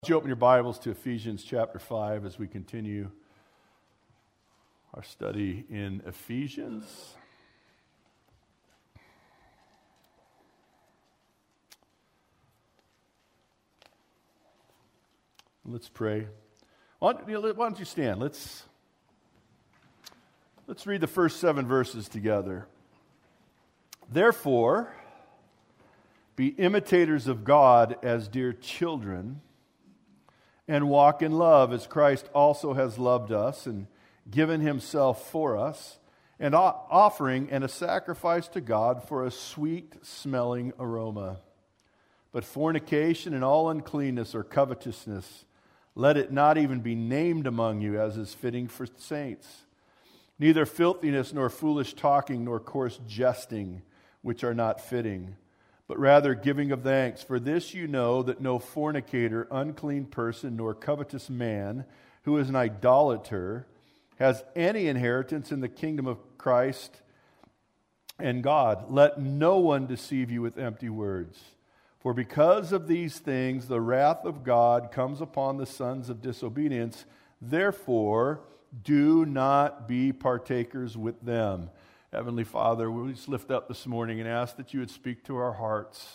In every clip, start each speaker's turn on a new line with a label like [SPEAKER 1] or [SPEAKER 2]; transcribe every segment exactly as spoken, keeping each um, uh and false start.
[SPEAKER 1] Would you open your Bibles to Ephesians chapter five as we continue our study in Ephesians? Let's pray. Why don't, you know, why don't you stand? Let's, let's read the first seven verses together. Therefore, be imitators of God as dear children, and walk in love as Christ also has loved us and given himself for us, and offering and a sacrifice to God for a sweet-smelling aroma. But fornication and all uncleanness or covetousness, let it not even be named among you, as is fitting for saints. Neither filthiness, nor foolish talking, nor coarse jesting, which are not fitting, but rather giving of thanks. For this you know, that no fornicator, unclean person, nor covetous man, who is an idolater, has any inheritance in the kingdom of Christ and God. Let no one deceive you with empty words. For because of these things, the wrath of God comes upon the sons of disobedience. Therefore, do not be partakers with them. Heavenly Father, we just lift up this morning and ask that you would speak to our hearts.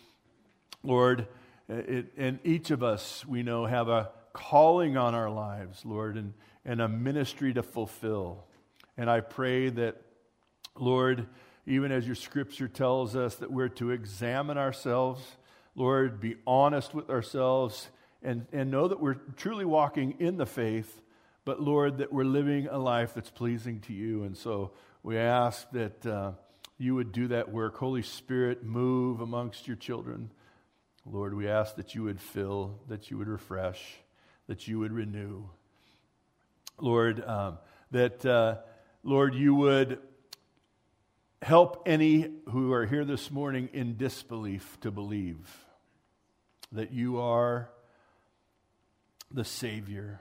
[SPEAKER 1] Lord, it, and each of us, we know, have a calling on our lives, Lord, and, and a ministry to fulfill. And I pray that, Lord, even as your scripture tells us that we're to examine ourselves, Lord, be honest with ourselves, and, and know that we're truly walking in the faith, but Lord, that we're living a life that's pleasing to you. And so we ask that uh, you would do that work. Holy Spirit, move amongst your children. Lord, we ask that you would fill, that you would refresh, that you would renew. Lord, um, that, uh, Lord, you would help any who are here this morning in disbelief to believe that you are the Savior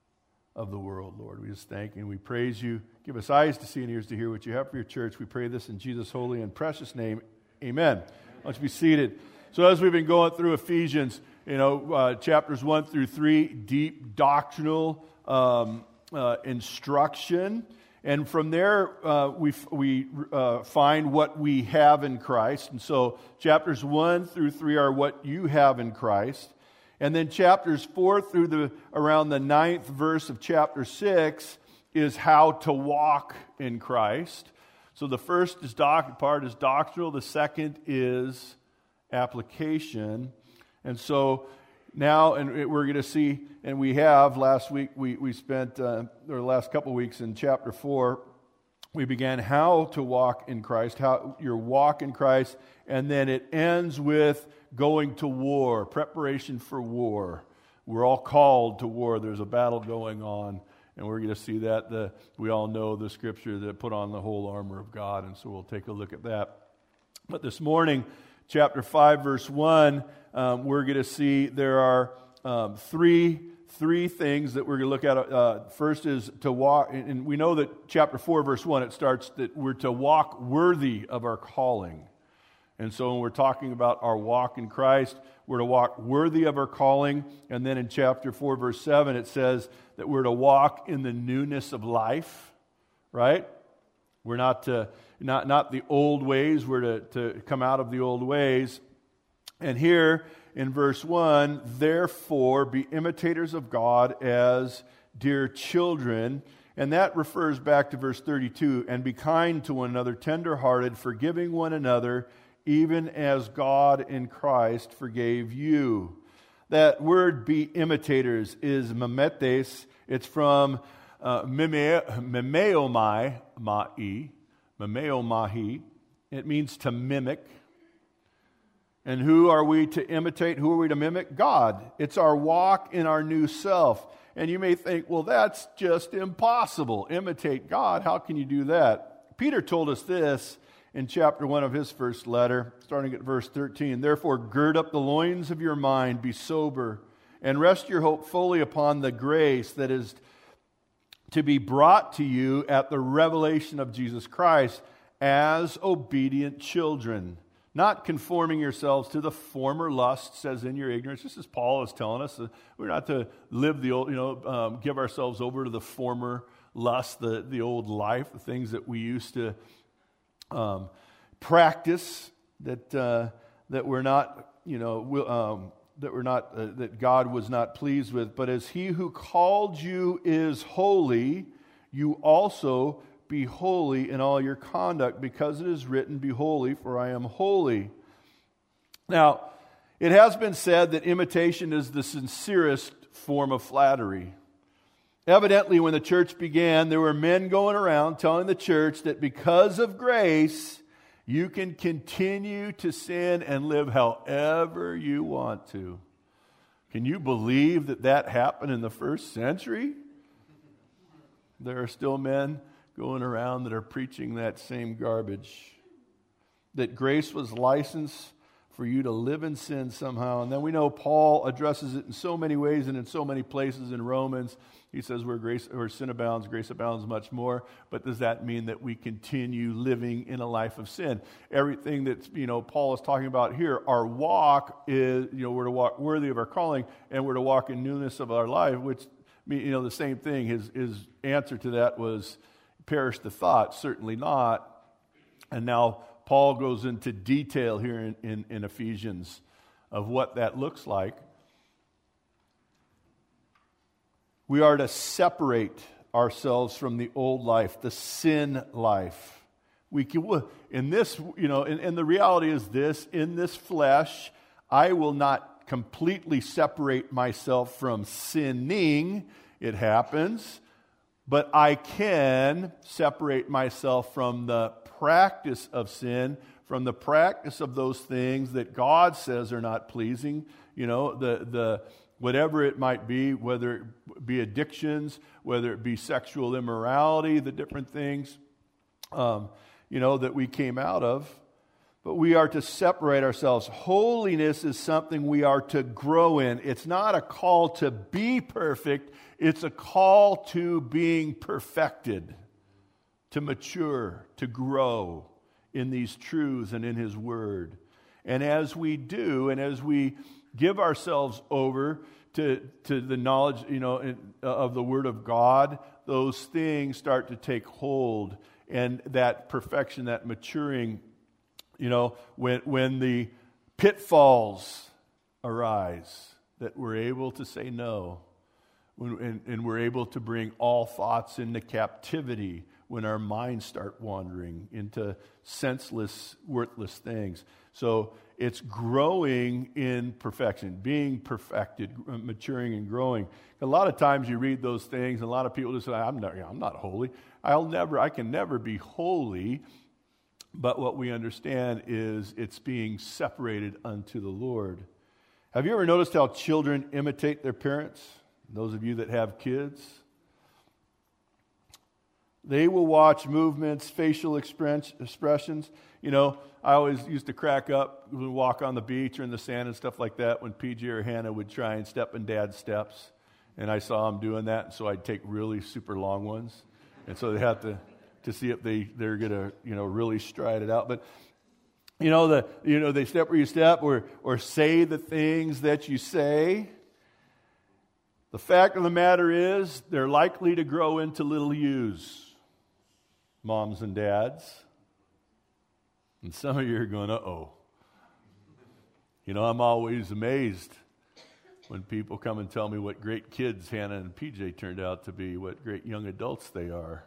[SPEAKER 1] of the world, Lord. We just thank you and we praise you. Give us eyes to see and ears to hear what you have for your church. We pray this in Jesus' holy and precious name. Amen. Why don't you be seated? So as we've been going through Ephesians, you know, uh, chapters one through three, deep doctrinal um, uh, instruction. And from there, uh, we we uh, find what we have in Christ. And so chapters one through three are what you have in Christ. And then chapters four through the around the ninth verse of chapter six is how to walk in Christ. So the first is doc, part is doctrinal. The second is application. And so now, and we're going to see, and we have last week, we, we spent, uh, or the last couple weeks in chapter four, we began how to walk in Christ, how your walk in Christ, and then it ends with going to war, preparation for war. We're all called to war. There's a battle going on, and we're going to see that. The, we all know the scripture that put on the whole armor of God, and so we'll take a look at that. But this morning, chapter five, verse one, um, we're going to see there are um, three three things that we're going to look at. Uh, first is to walk, and we know that chapter four, verse one, it starts that we're to walk worthy of our calling. And so when we're talking about our walk in Christ, we're to walk worthy of our calling. And then in chapter four, verse seven, it says that we're to walk in the newness of life, right? We're not to, not, not the old ways. We're to, to come out of the old ways. And here in verse one, therefore be imitators of God as dear children. And that refers back to verse thirty-two, and be kind to one another, tender-hearted, forgiving one another, even as God in Christ forgave you. That word be imitators is mimetes. It's from uh, mimeomai, ma'i, mimeomahi. It means to mimic. And who are we to imitate? Who are we to mimic? God. It's our walk in our new self. And you may think, well, that's just impossible. Imitate God. How can you do that? Peter told us this in chapter one of his first letter, starting at verse thirteen. Therefore, gird up the loins of your mind, be sober, and rest your hope fully upon the grace that is to be brought to you at the revelation of Jesus Christ as obedient children. not conforming yourselves to the former lusts as in your ignorance. Just as Paul is telling us, uh, we're not to live the old, you know, um, give ourselves over to the former lust, the, the old life, the things that we used to um, practice that uh, that we're not, you know, will, um, that we're not, uh, that God was not pleased with. But as He who called you is holy, you also be holy in all your conduct, because it is written, be holy, for I am holy. Now, it has been said that imitation is the sincerest form of flattery. Evidently, when the church began, there were men going around telling the church that because of grace, you can continue to sin and live however you want to. Can you believe that that happened in the first century? There are still men going around that are preaching that same garbage. That grace was licensed for you to live in sin somehow. And then we know Paul addresses it in so many ways and in so many places in Romans. He says where grace, where sin abounds, grace abounds much more. But does that mean that we continue living in a life of sin? Everything that, you know, Paul is talking about here, our walk is, you know, we're to walk worthy of our calling, and we're to walk in newness of our life, which, you know, the same thing. His, his answer to that was, perish the thought, certainly not. And now Paul goes into detail here in, in, in Ephesians of what that looks like. We are to separate ourselves from the old life, the sin life. We can, in this, you know, and, and the reality is this: in this flesh, I will not completely separate myself from sinning. It happens. But I can separate myself from the practice of sin, from the practice of those things that God says are not pleasing. You know, the the whatever it might be, whether it be addictions, whether it be sexual immorality, the different things, um, you know, that we came out of. But we are to separate ourselves. Holiness is something we are to grow in. It's not a call to be perfect. It's a call to being perfected, to mature, to grow in these truths and in His Word. And as we do, and as we give ourselves over to, to the knowledge, you know, of the Word of God, those things start to take hold. And that perfection, that maturing, you know, when when the pitfalls arise, that we're able to say no. When, and, and we're able to bring all thoughts into captivity when our minds start wandering into senseless, worthless things. So it's growing in perfection, being perfected, maturing and growing. A lot of times you read those things, and a lot of people just say, I'm not, I'm not holy. I'll never, I can never be holy. But what we understand is it's being separated unto the Lord. Have you ever noticed how children imitate their parents? Those of you that have kids, they will watch movements, facial expressions. You know, I always used to crack up when we walk on the beach or in the sand and stuff like that when P J or Hannah would try and step in Dad's steps. And I saw them doing that, and so I'd take really super long ones. And so they have to, to see if they, they're going to, you know, really stride it out. But, you know, the you know they step where you step, or or say the things that you say. The fact of the matter is, they're likely to grow into little yous, moms and dads. And some of you are going, uh-oh. You know, I'm always amazed when people come and tell me what great kids Hannah and P J turned out to be, what great young adults they are.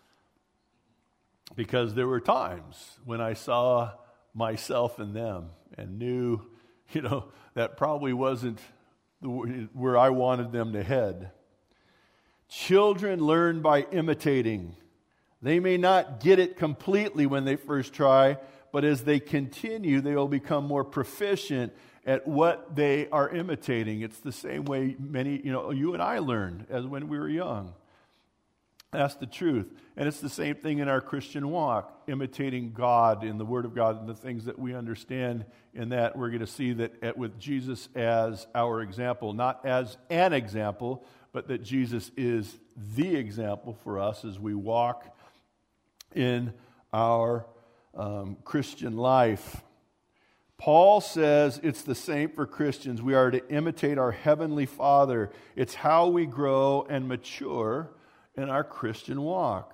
[SPEAKER 1] Because there were times when I saw myself in them and knew, you know, that probably wasn't where I wanted them to head. Children learn by imitating. They may not get it completely when they first try, but as they continue, they will become more proficient at what they are imitating. It's the same way many, you know, you and I learned as when we were young. That's the truth. And it's the same thing in our Christian walk, imitating God in the Word of God and the things that we understand in that. We're going to see that at, with Jesus as our example, not as an example, but that Jesus is the example for us as we walk in our um, Christian life. Paul says it's the same for Christians. We are to imitate our Heavenly Father. It's how we grow and mature in our Christian walk.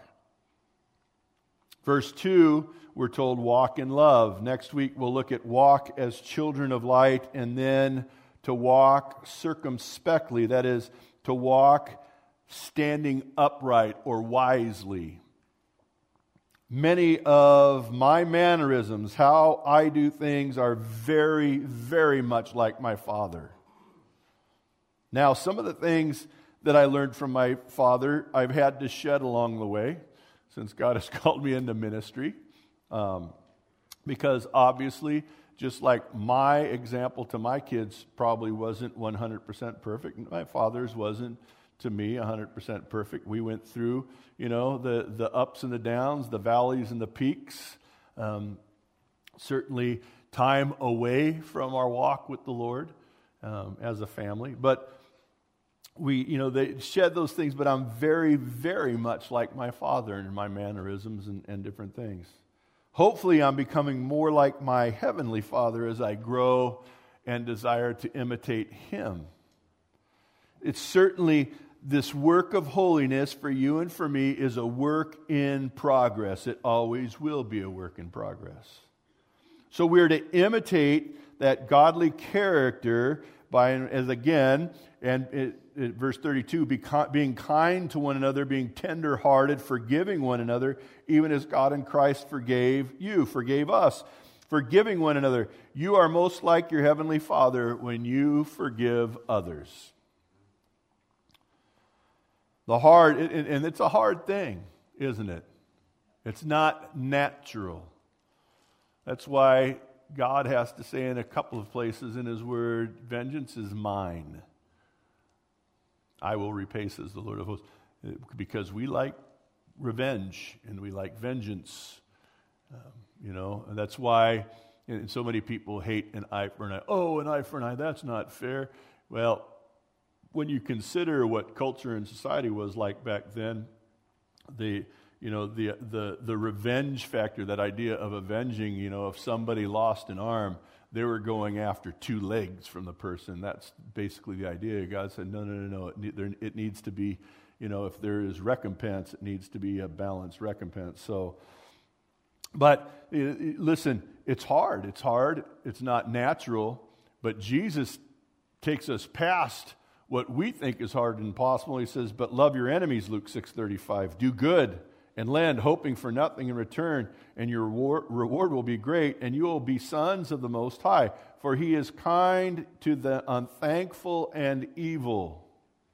[SPEAKER 1] Verse two, we're told walk in love. Next week we'll look at walk as children of light, and then to walk circumspectly. That is, to walk standing upright or wisely. Many of my mannerisms, how I do things, are very, very much like my father. Now, some of the things that I learned from my father, I've had to shed along the way, since God has called me into ministry. Um, because obviously, just like my example to my kids probably wasn't one hundred percent perfect, my father's wasn't to me one hundred percent perfect. We went through, you know, the, the ups and the downs, the valleys and the peaks. Um, certainly time away from our walk with the Lord um, as a family. But we, you know, they shed those things, but I'm very, very much like my father in my mannerisms and, and different things. Hopefully I'm becoming more like my Heavenly Father as I grow and desire to imitate Him. It's certainly, this work of holiness for you and for me is a work in progress. It always will be a work in progress. So we're to imitate that godly character by, as again, and it, it, verse thirty-two, be, being kind to one another, being tender-hearted, forgiving one another, even as God in Christ forgave you, forgave us. Forgiving one another. You are most like your Heavenly Father when you forgive others. The hard, and it's a hard thing, isn't it? It's not natural. That's why God has to say in a couple of places in His Word, vengeance is mine. I will repay, says the Lord of hosts. Because we like revenge and we like vengeance. Um, you know, and that's why and so many people hate an eye for an eye. Oh, an eye for an eye, that's not fair. Well, when you consider what culture and society was like back then, the you know the the the revenge factor, that idea of avenging, you know, if somebody lost an arm, they were going after two legs from the person. That's basically the idea. God said, no, no, no, no. It, ne- there, it needs to be, you know, if there is recompense, it needs to be a balanced recompense. So, but uh, listen, it's hard. It's hard. It's not natural. But Jesus takes us past what we think is hard and impossible. He says, but love your enemies, Luke six thirty-five. Do good and lend, hoping for nothing in return, and your reward, reward will be great, and you will be sons of the Most High. For He is kind to the unthankful and evil.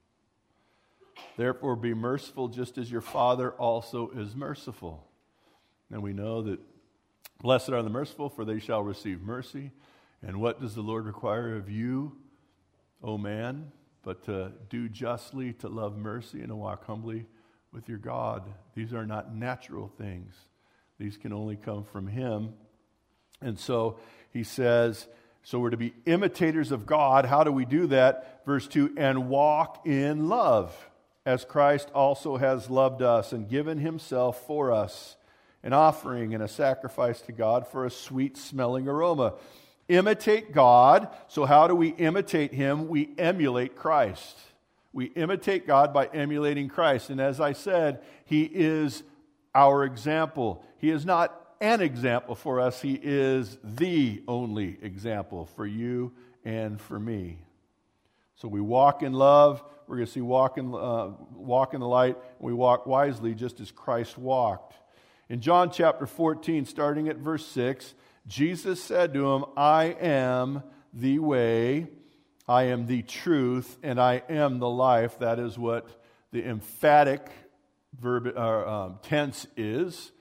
[SPEAKER 1] Therefore be merciful, just as your Father also is merciful. And we know that blessed are the merciful, for they shall receive mercy. And what does the Lord require of you, O man, but to do justly, to love mercy, and to walk humbly with your God? These are not natural things. These can only come from Him. And so he says, so we're to be imitators of God. How do we do that? Verse two, and walk in love, as Christ also has loved us and given Himself for us, an offering and a sacrifice to God for a sweet-smelling aroma. Imitate God. So how do we imitate Him? We emulate Christ. We imitate God by emulating Christ. And as I said, He is our example. He is not an example for us. He is the only example for you and for me. So we walk in love. We're going to see walk in, uh, walk in the light. And we walk wisely just as Christ walked. In John chapter fourteen, starting at verse six, Jesus said to him, I am the way, I am the truth, and I am the life. That is what the emphatic verb or um, tense is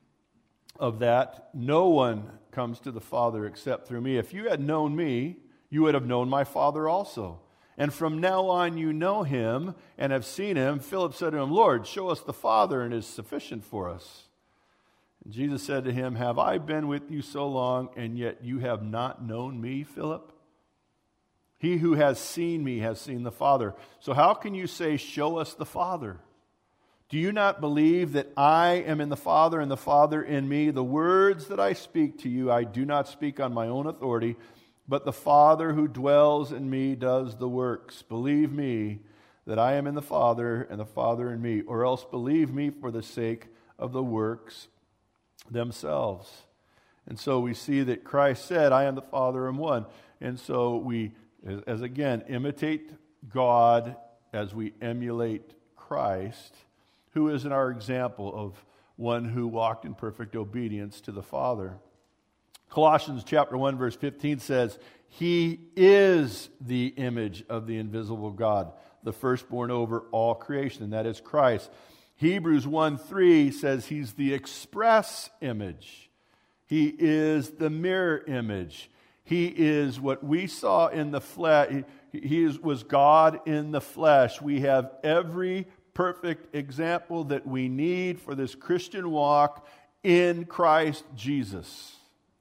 [SPEAKER 1] of that. No one comes to the Father except through me. If you had known me, you would have known my Father also. And from now on you know Him and have seen Him. Philip said to him, Lord, show us the Father, and it is sufficient for us. And Jesus said to him, have I been with you so long, and yet you have not known me, Philip? He who has seen me has seen the Father. So how can you say, show us the Father? Do you not believe that I am in the Father and the Father in me? The words that I speak to you, I do not speak on my own authority, but the Father who dwells in me does the works. Believe me that I am in the Father and the Father in me, or else believe me for the sake of the works themselves. And so we see that Christ said, I am the Father and one. And so we, as again, imitate God as we emulate Christ, who is in our example of one who walked in perfect obedience to the Father. Colossians chapter one verse fifteen says, He is the image of the invisible God, the firstborn over all creation, and that is Christ. Hebrews one three says He's the express image. He is the mirror image. He is what we saw in the flesh. He, he is, was God in the flesh. We have every perfect example that we need for this Christian walk in Christ Jesus.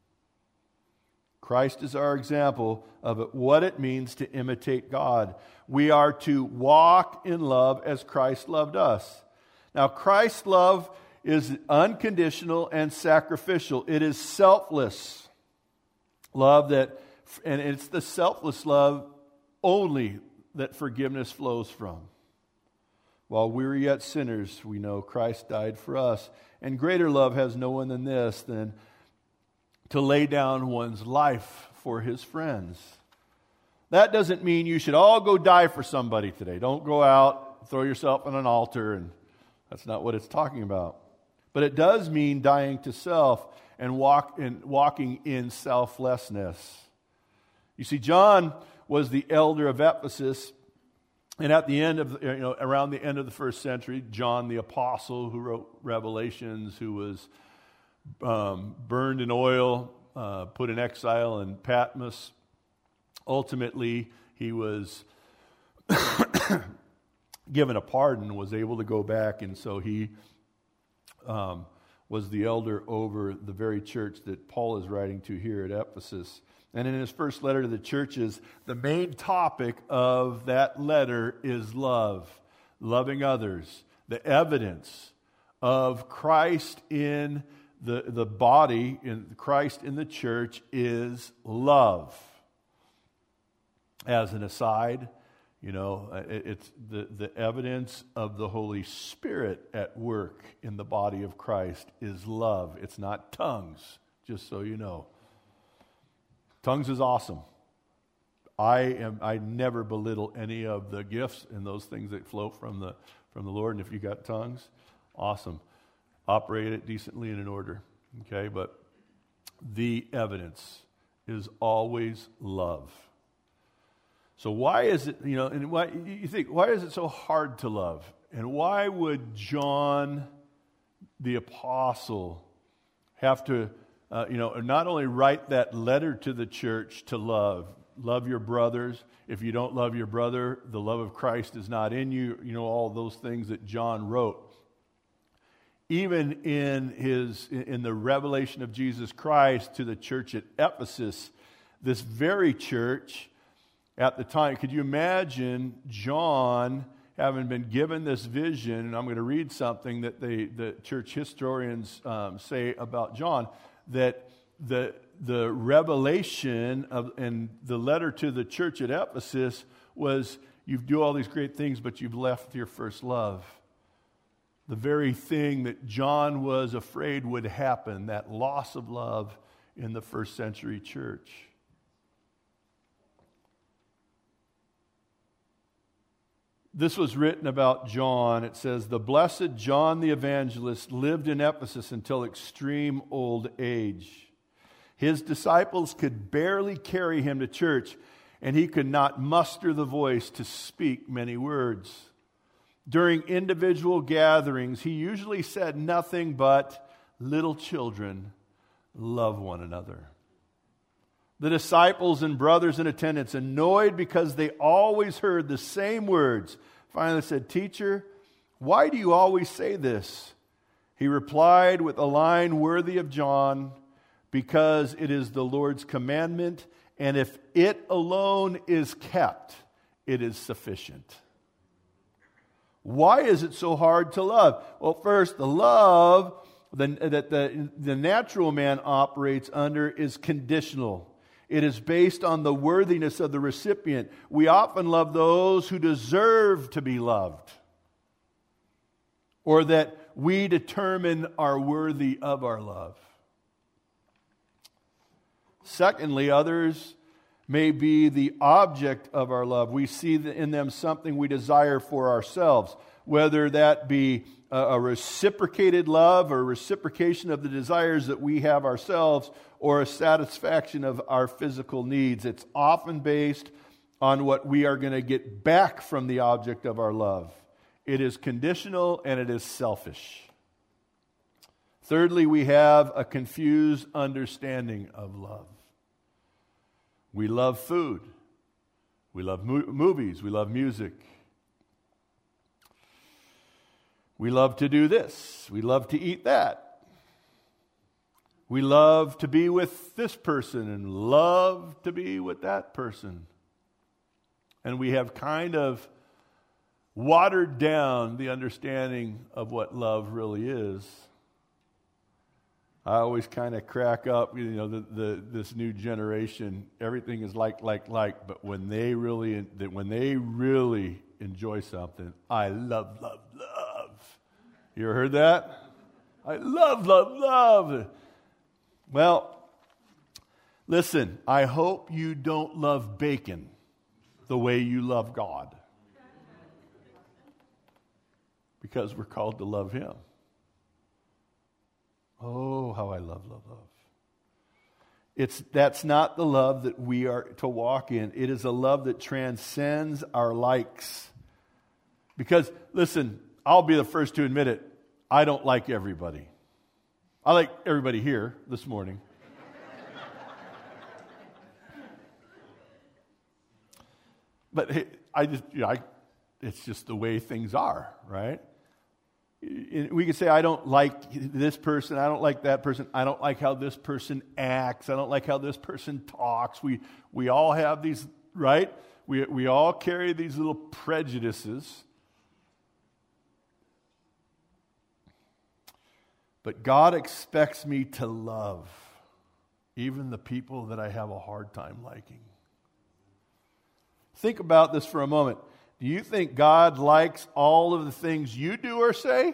[SPEAKER 1] Christ is our example of what it means to imitate God. We are to walk in love as Christ loved us. Now, Christ's love is unconditional and sacrificial. It is selfless love that, and it's the selfless love only that forgiveness flows from. While we were yet sinners, we know Christ died for us. And greater love has no one than this, than to lay down one's life for his friends. That doesn't mean you should all go die for somebody today. Don't go out, throw yourself on an altar, and that's not what it's talking about. But it does mean dying to self and walk in, walking in selflessness. You see, John was the elder of Ephesus. And at the end of, you know, around the end of the first century, John the Apostle, who wrote Revelations, who was um, burned in oil, uh, put in exile in Patmos. Ultimately, he was given a pardon, was able to go back, and so he um, was the elder over the very church that Paul is writing to here at Ephesus. And in his first letter to the churches, the main topic of that letter is love, loving others. The evidence of Christ in the, the body, in Christ in the church, is love. As an aside, you know, it, it's the, the evidence of the Holy Spirit at work in the body of Christ is love. It's not tongues, just so you know. Tongues is awesome. I am. I never belittle any of the gifts and those things that flow from the from the Lord. And if you got tongues, awesome. Operate it decently and in order. Okay, but the evidence is always love. So why is it, you know, and why you think why is it so hard to love? And why would John the Apostle have to Uh, you know, not only write that letter to the church to love, love your brothers. If you don't love your brother, the love of Christ is not in you. You know, all those things that John wrote. Even in his, in the revelation of Jesus Christ to the church at Ephesus, this very church at the time, could you imagine John having been given this vision? And I'm going to read something that they, the church historians um, say about John. That the the revelation of and the letter to the church at Ephesus was, you do all these great things, but you've left your first love. The very thing that John was afraid would happen, that loss of love in the first century church. This was written about John. It says, the blessed John the Evangelist lived in Ephesus until extreme old age. His disciples could barely carry him to church, and he could not muster the voice to speak many words. During individual gatherings, he usually said nothing but, little children, love one another. The disciples and brothers in attendance, annoyed because they always heard the same words, finally said, Teacher, why do you always say this? He replied with a line worthy of John, because it is the Lord's commandment, and if it alone is kept, it is sufficient. Why is it so hard to love? Well, first, the love the, that the, the natural man operates under is conditional. It is based on the worthiness of the recipient. We often love those who deserve to be loved, or that we determine are worthy of our love. Secondly, others may be the object of our love. We see in them something we desire for ourselves, whether that be a reciprocated love or reciprocation of the desires that we have ourselves, or a satisfaction of our physical needs. It's often based on what we are going to get back from the object of our love. It is conditional and it is selfish. Thirdly, we have a confused understanding of love. We love food. We love mo- movies. We love music. We love to do this. We love to eat that. We love to be with this person and love to be with that person. And we have kind of watered down the understanding of what love really is. I always kind of crack up, you know, the, the this new generation, everything is like, like, like, but when they really, when they really enjoy something, I love, love, love. You ever heard that? I love, love, love. Well, listen, I hope you don't love bacon the way you love God, because we're called to love Him. Oh, how I love, love, love. It's, that's not the love that we are to walk in. It is a love that transcends our likes. Because, listen, I'll be the first to admit it, I don't like everybody. I like everybody here this morning. But hey, I just, you know, I, it's just the way things are, right? We can say, I don't like this person, I don't like that person, I don't like how this person acts, I don't like how this person talks. We we all have these, right? We we all carry these little prejudices. But God expects me to love even the people that I have a hard time liking. Think about this for a moment. Do you think God likes all of the things you do or say?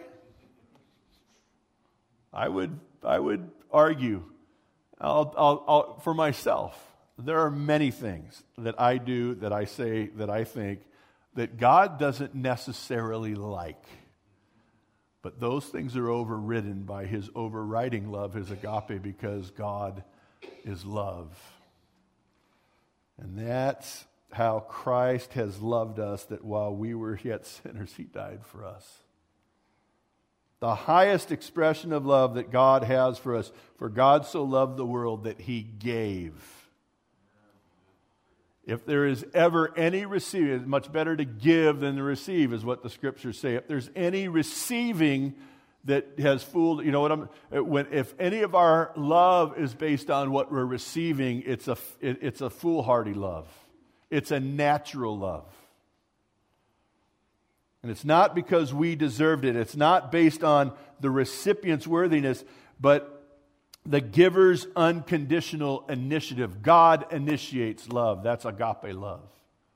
[SPEAKER 1] I would, I would argue, I'll, I'll, I'll, for myself, there are many things that I do, that I say, that I think, that God doesn't necessarily like. But those things are overridden by His overriding love, His agape, because God is love. And that's how Christ has loved us, that while we were yet sinners, He died for us. The highest expression of love that God has for us, for God so loved the world that He gave. If there is ever any receiving, it's much better to give than to receive, is what the Scriptures say. If there's any receiving that has fooled, you know what I'm, when, if any of our love is based on what we're receiving, it's a, it, it's a foolhardy love. It's a natural love. And it's not because we deserved it. It's not based on the recipient's worthiness, but the giver's unconditional initiative. God initiates love. That's agape love.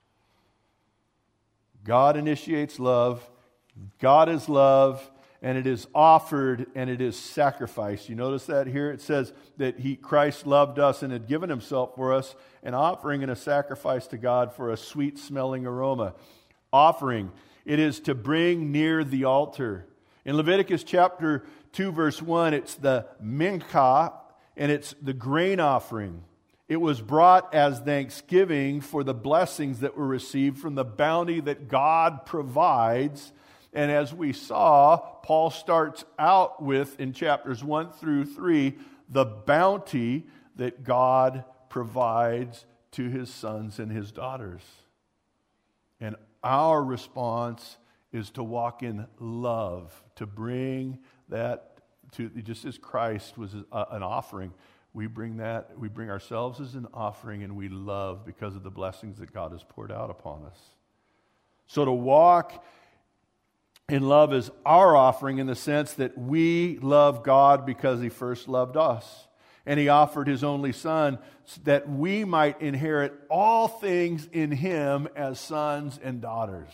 [SPEAKER 1] God initiates love. God is love, and it is offered and it is sacrificed. You notice that here? It says that he, Christ loved us and had given Himself for us, an offering and a sacrifice to God for a sweet-smelling aroma. Offering, it is to bring near the altar. In Leviticus chapter two, verse one, it's the mincha, and it's the grain offering. It was brought as thanksgiving for the blessings that were received from the bounty that God provides. And as we saw, Paul starts out with, in chapters one through three, the bounty that God provides to His sons and His daughters. And our response is to walk in love, to bring that to, just as Christ was a, an offering, we bring that, we bring ourselves as an offering, and we love because of the blessings that God has poured out upon us. So to walk in love is our offering in the sense that we love God because He first loved us. And He offered His only Son that we might inherit all things in Him as sons and daughters.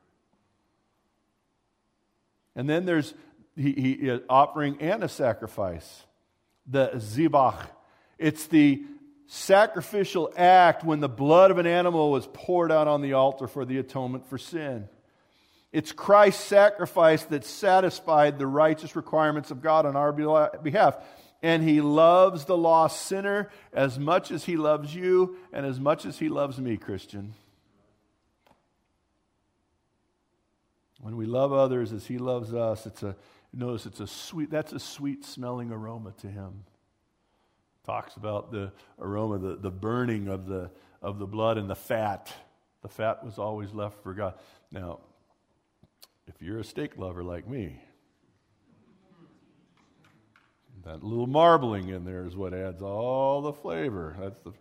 [SPEAKER 1] And then there's he, he, an offering and a sacrifice, the zibach. It's the sacrificial act when the blood of an animal was poured out on the altar for the atonement for sin. It's Christ's sacrifice that satisfied the righteous requirements of God on our behalf. And He loves the lost sinner as much as He loves you and as much as He loves me, Christian. When we love others as He loves us, it's a notice it's a sweet that's a sweet smelling aroma to Him. Talks about the aroma, the, the burning of the of the blood and the fat. The fat was always left for God. Now, if you're a steak lover like me, that little marbling in there is what adds all the flavor. That's the.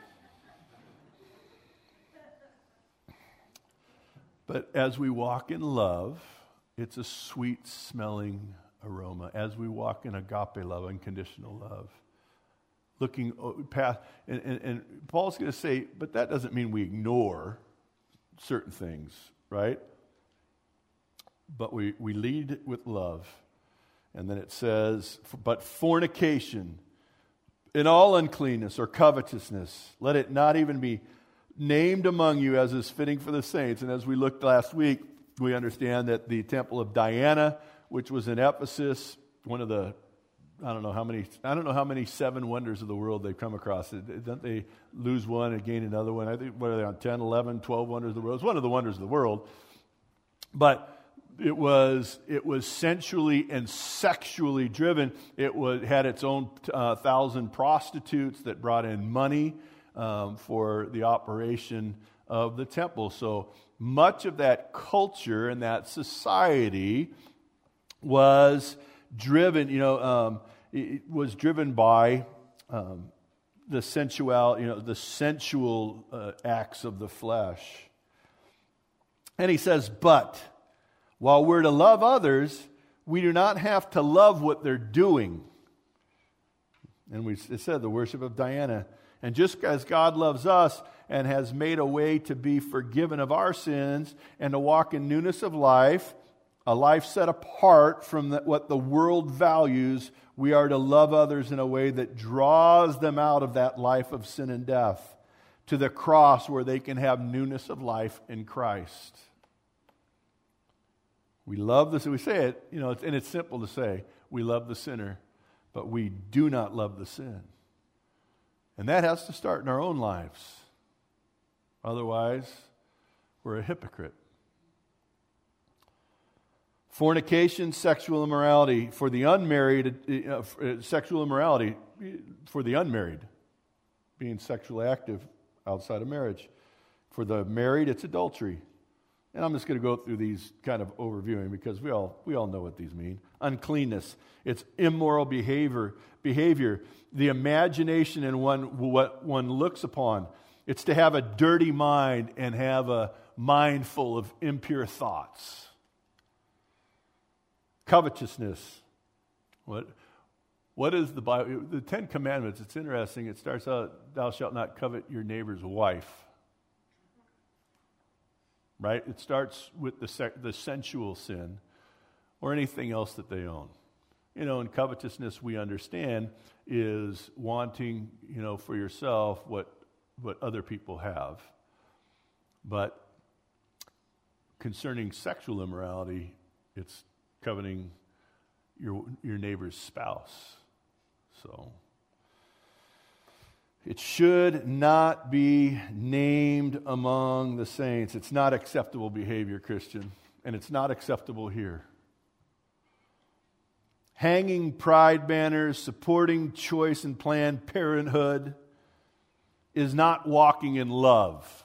[SPEAKER 1] But as we walk in love, it's a sweet smelling aroma. As we walk in agape love, unconditional love, looking past, and, and, and Paul's going to say, but that doesn't mean we ignore certain things, right? But we, we lead with love. And then it says, but fornication and all uncleanness or covetousness, let it not even be named among you as is fitting for the saints. And as we looked last week, we understand that the temple of Diana, which was in Ephesus, one of the, I don't know how many, I don't know how many seven wonders of the world they've come across. Don't they lose one and gain another one? I think, what are they on, ten, eleven, twelve wonders of the world? It's one of the wonders of the world. But It was it was sensually and sexually driven. It was had its own uh, thousand prostitutes that brought in money um, for the operation of the temple. So much of that culture and that society was driven. You know, um, it was driven by um, the sensual. You know, the sensual uh, acts of the flesh. And he says, but while we're to love others, we do not have to love what they're doing. And we it said the worship of Diana. And just as God loves us and has made a way to be forgiven of our sins and to walk in newness of life, a life set apart from the, what the world values, we are to love others in a way that draws them out of that life of sin and death to the cross where they can have newness of life in Christ. We love this, we say it, you know, and it's simple to say, we love the sinner, but we do not love the sin. And that has to start in our own lives. Otherwise, we're a hypocrite. Fornication, sexual immorality for the unmarried, uh, sexual immorality for the unmarried, being sexually active outside of marriage. For the married, it's adultery. And I'm just going to go through these kind of overviewing because we all we all know what these mean. Uncleanness, it's immoral behavior, behavior, the imagination in one what one looks upon. It's to have a dirty mind and have a mind full of impure thoughts. Covetousness. What what is the Bible? The Ten Commandments, it's interesting. It starts out, thou shalt not covet your neighbor's wife. Right? It starts with the sec- the sensual sin or anything else that they own. You know, and covetousness, we understand, is wanting, you know, for yourself what what other people have. But concerning sexual immorality, it's coveting your your neighbor's spouse. So it should not be named among the saints. It's not acceptable behavior, Christian, and it's not acceptable here. Hanging pride banners, supporting choice and Planned Parenthood is not walking in love.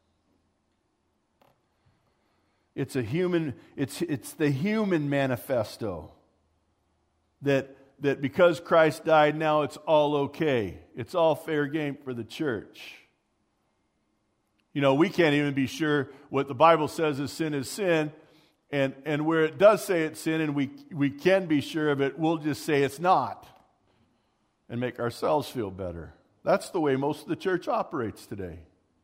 [SPEAKER 1] It's a human, it's it's the human manifesto that that because Christ died, now it's all okay. It's all fair game for the church. You know, we can't even be sure what the Bible says is sin is sin, And and where it does say it's sin and we, we can be sure of it, we'll just say it's not and make ourselves feel better. That's the way most of the church operates today.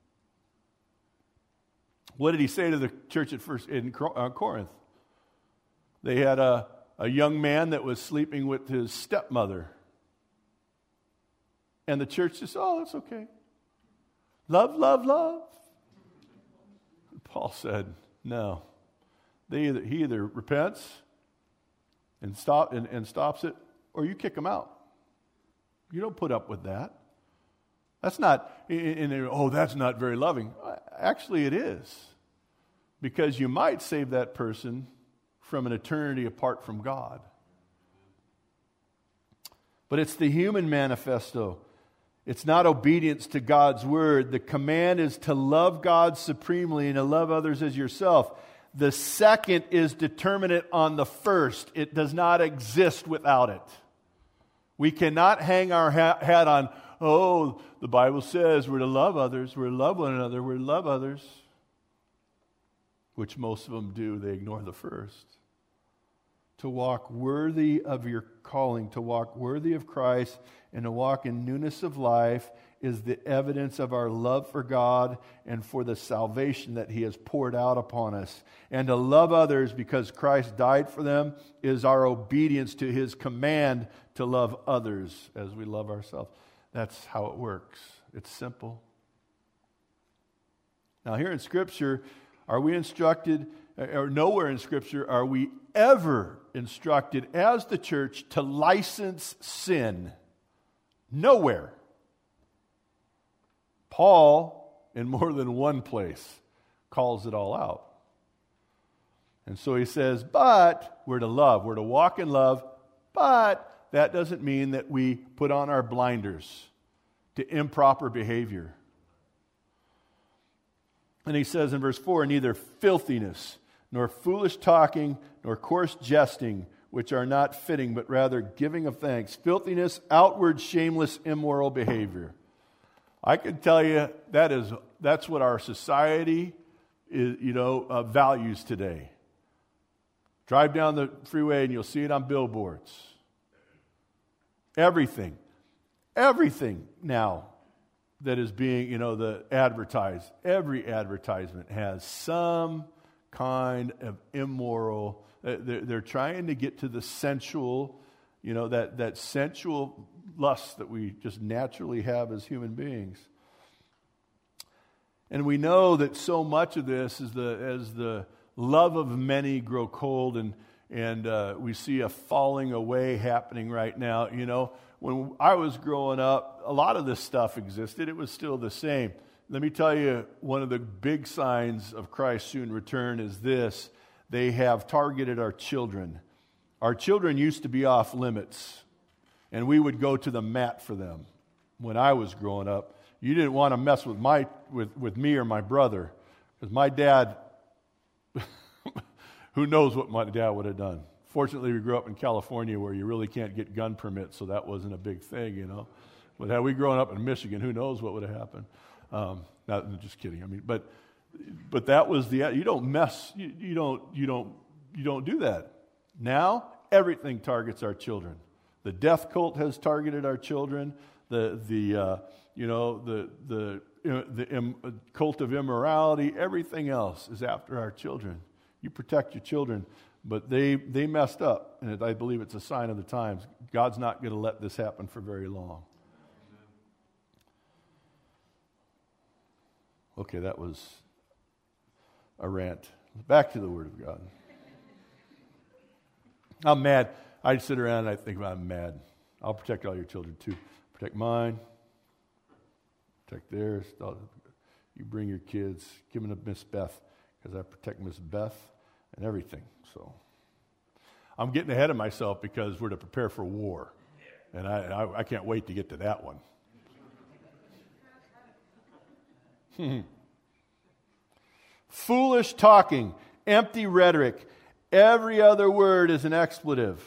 [SPEAKER 1] What did he say to the church at first in Corinth? They had a, a young man that was sleeping with his stepmother. And the church says, oh, that's okay. Love, love, love. Paul said, no. They either, he either repents and, stop, and, and stops it, or you kick him out. You don't put up with that. That's not, and oh, that's not very loving. Actually, it is. Because you might save that person from an eternity apart from God. But it's the human manifesto. It's not obedience to God's word. The command is to love God supremely and to love others as yourself. The second is determinate on the first. It does not exist without it. We cannot hang our hat on, oh, the Bible says we're to love others, we're to love one another, we're to love others. Which most of them do, they ignore the first. To walk worthy of your calling, to walk worthy of Christ, and to walk in newness of life is the evidence of our love for God and for the salvation that He has poured out upon us. And to love others because Christ died for them is our obedience to His command to love others as we love ourselves. That's how it works. It's simple. Now here in Scripture, are we instructed, or nowhere in Scripture are we ever instructed as the church to license sin? Nowhere. Paul, in more than one place, calls it all out. And so he says, but we're to love, we're to walk in love, but that doesn't mean that we put on our blinders to improper behavior. And he says in verse four, neither filthiness, nor foolish talking, nor coarse jesting, which are not fitting, but rather giving of thanks. Filthiness, outward, shameless, immoral behavior. I can tell you that is that's what our society is, you know, uh, values today. Drive down the freeway and you'll see it on billboards. Everything, everything now that is being, you know, the advertised, every advertisement has some kind of immoral. Uh, they're, they're trying to get to the sensual, you know, that that sensual lust that we just naturally have as human beings. And we know that so much of this is the as the love of many grow cold, and and uh, we see a falling away happening right now. You know, when I was growing up, a lot of this stuff existed. It was still the same. Let me tell you, one of the big signs of Christ's soon return is this: they have targeted our children. Our children used to be off limits, and we would go to the mat for them. When I was growing up, you didn't want to mess with my with, with me or my brother, because my dad, who knows what my dad would have done. Fortunately, we grew up in California where you really can't get gun permits, so that wasn't a big thing, you know. But had we grown up in Michigan, who knows what would have happened. Um, not just kidding. I mean, but but that was the you don't mess you, you don't you don't you don't do that. Now everything targets our children. The death cult has targeted our children. The the uh, you know the the uh, the um, cult of immorality. Everything else is after our children. You protect your children, but they they messed up, and I believe it's a sign of the times. God's not going to let this happen for very long. Okay, that was a rant. Back to the Word of God. I'm mad. I sit around and I think about I'm mad. I'll protect all your children too. Protect mine. Protect theirs. You bring your kids. Give them to Miss Beth, because I protect Miss Beth and everything. So I'm getting ahead of myself because we're to prepare for war. And I, I, I can't wait to get to that one. Foolish talking, empty rhetoric. Every other word is an expletive.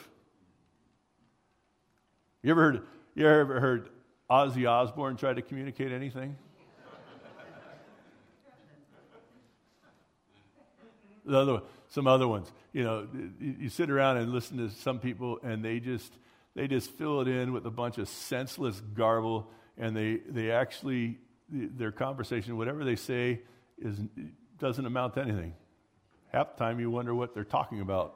[SPEAKER 1] You ever heard? You ever heard Ozzy Osbourne try to communicate anything? The other, some other ones. You know, you, you sit around and listen to some people, and they just they just fill it in with a bunch of senseless garble, and they they actually their conversation, whatever they say, is doesn't amount to anything. Half the time, you wonder what they're talking about.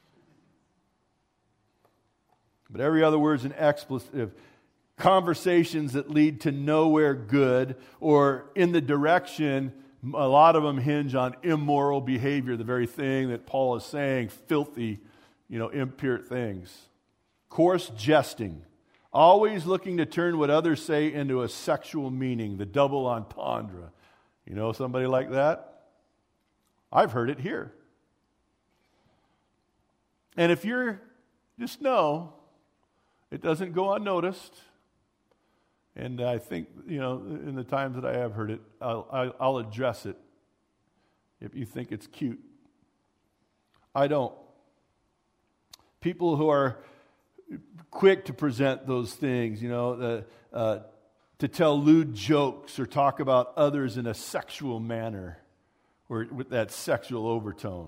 [SPEAKER 1] But every other word is an expletive. Conversations that lead to nowhere good, or in the direction, a lot of them hinge on immoral behavior, the very thing that Paul is saying, filthy, you know, impure things. Coarse jesting, always looking to turn what others say into a sexual meaning, the double entendre. You know somebody like that? I've heard it here. And if you're, just know, it doesn't go unnoticed. And I think, you know, in the times that I have heard it, I'll, I'll address it if you think it's cute. I don't. People who are quick to present those things, you know, the, uh, to tell lewd jokes or talk about others in a sexual manner or with that sexual overtone.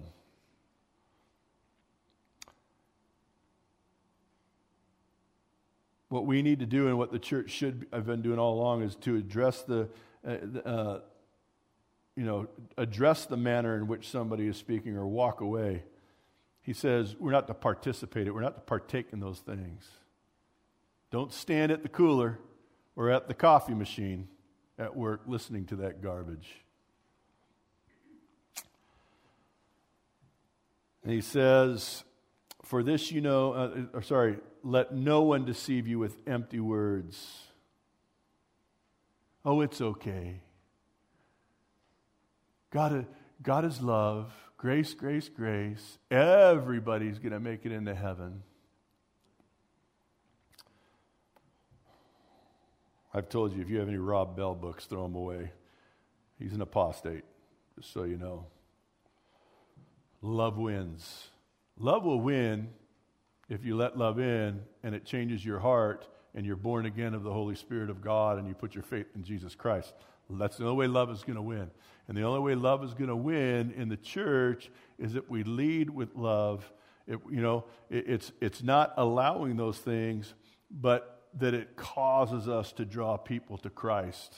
[SPEAKER 1] What we need to do and what the church should have been doing all along is to address the, uh, uh, you know, address the manner in which somebody is speaking or walk away. He says we're not to participate in it. We're not to partake in those things. Don't stand at the cooler or at the coffee machine at work listening to that garbage. And he says, for this you know, uh, or sorry, let no one deceive you with empty words. Oh, it's okay. God, God is love. Grace, grace, grace. Everybody's going to make it into heaven. I've told you, if you have any Rob Bell books, throw them away. He's an apostate, just so you know. Love wins. Love will win if you let love in and it changes your heart and you're born again of the Holy Spirit of God and you put your faith in Jesus Christ. That's the only way love is going to win. And the only way love is going to win in the church is that we lead with love. It, you know, it, it's it's not allowing those things, but that it causes us to draw people to Christ.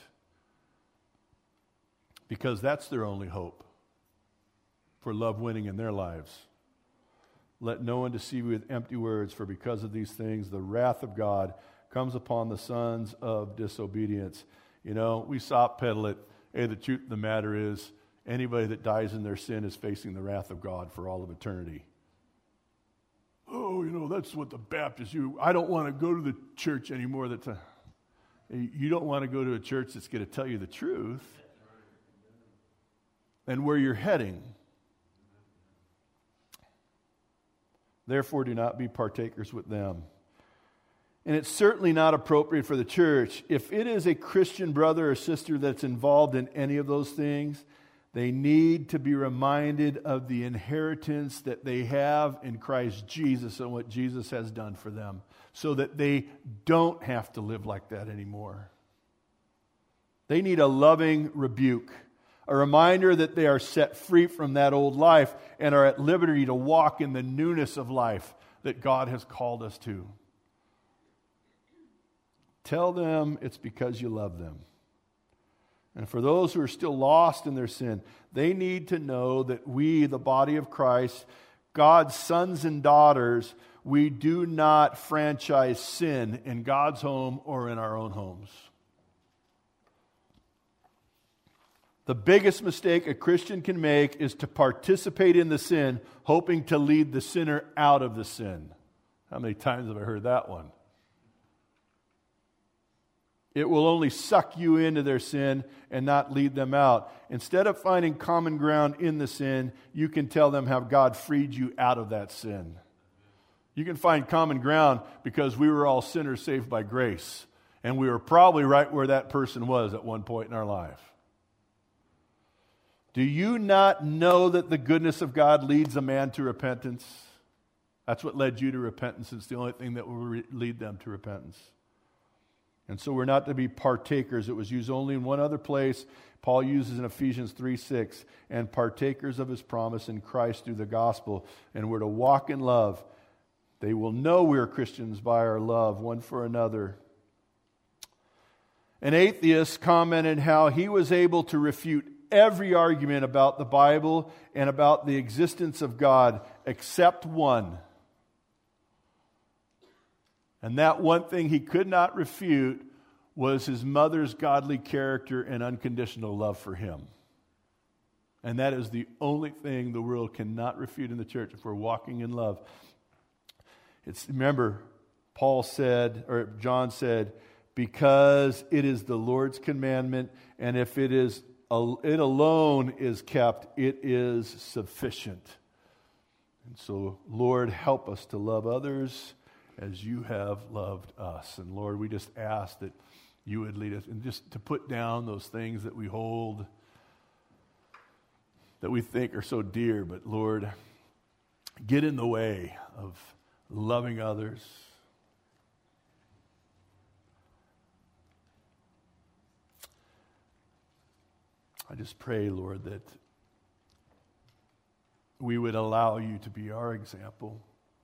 [SPEAKER 1] Because that's their only hope for love winning in their lives. Let no one deceive you with empty words, for because of these things the wrath of God comes upon the sons of disobedience. You know, we soft pedal it. Hey, the truth of the matter is, anybody that dies in their sin is facing the wrath of God for all of eternity. Oh, you know, that's what the Baptists do. I don't want to go to the church anymore. That's a, you don't want to go to a church that's going to tell you the truth and where you're heading. Therefore, do not be partakers with them. And it's certainly not appropriate for the church. If it is a Christian brother or sister that's involved in any of those things, they need to be reminded of the inheritance that they have in Christ Jesus and what Jesus has done for them, so that they don't have to live like that anymore. They need a loving rebuke, a reminder that they are set free from that old life and are at liberty to walk in the newness of life that God has called us to. Tell them it's because you love them. And for those who are still lost in their sin, they need to know that we, the body of Christ, God's sons and daughters, we do not franchise sin in God's home or in our own homes. The biggest mistake a Christian can make is to participate in the sin, hoping to lead the sinner out of the sin. How many times have I heard that one? It will only suck you into their sin and not lead them out. Instead of finding common ground in the sin, you can tell them how God freed you out of that sin. You can find common ground because we were all sinners saved by grace. And we were probably right where that person was at one point in our life. Do you not know that the goodness of God leads a man to repentance? That's what led you to repentance. It's the only thing that will re- lead them to repentance. And so we're not to be partakers. It was used only in one other place. Paul uses in Ephesians three six, and partakers of his promise in Christ through the gospel. And we're to walk in love. They will know we're Christians by our love one for another. An atheist commented how he was able to refute every argument about the Bible and about the existence of God except one. And that one thing he could not refute was his mother's godly character and unconditional love for him. And that is the only thing the world cannot refute in the church if we're walking in love. It's, remember, Paul said, or John said, because it is the Lord's commandment, and if it is it alone is kept, it is sufficient. And so, Lord, help us to love others as you have loved us. And Lord, we just ask that you would lead us, and just to put down those things that we hold, that we think are so dear, but Lord, get in the way of loving others. I just pray, Lord, that we would allow you to be our example,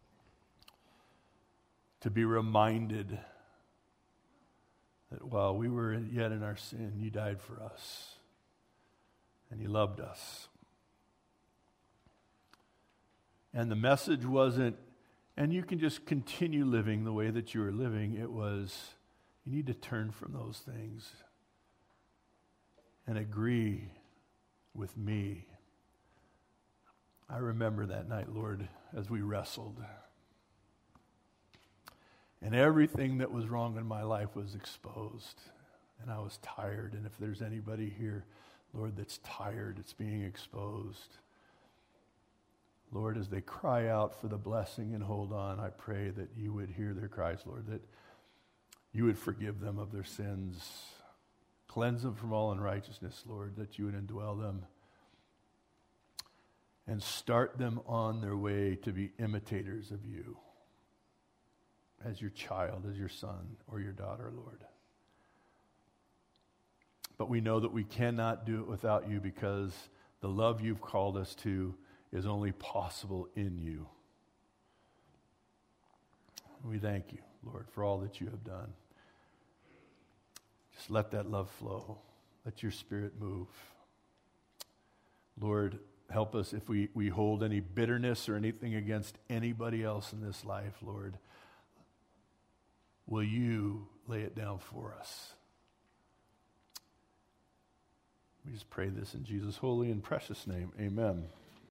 [SPEAKER 1] to be reminded that while we were yet in our sin, you died for us, and you loved us. And the message wasn't, and you can just continue living the way that you were living. It was, you need to turn from those things and agree with me. I remember that night, Lord, as we wrestled. And everything that was wrong in my life was exposed. And I was tired. And if there's anybody here, Lord, that's tired, it's being exposed. Lord, as they cry out for the blessing and hold on, I pray that you would hear their cries, Lord, that you would forgive them of their sins. Cleanse them from all unrighteousness, Lord, that you would indwell them and start them on their way to be imitators of you as your child, as your son or your daughter, Lord. But we know that we cannot do it without you, because the love you've called us to is only possible in you. We thank you, Lord, for all that you have done. Just let that love flow. Let your Spirit move. Lord, help us if we, we hold any bitterness or anything against anybody else in this life, Lord. Will you lay it down for us? We just pray this in Jesus' holy and precious name. Amen.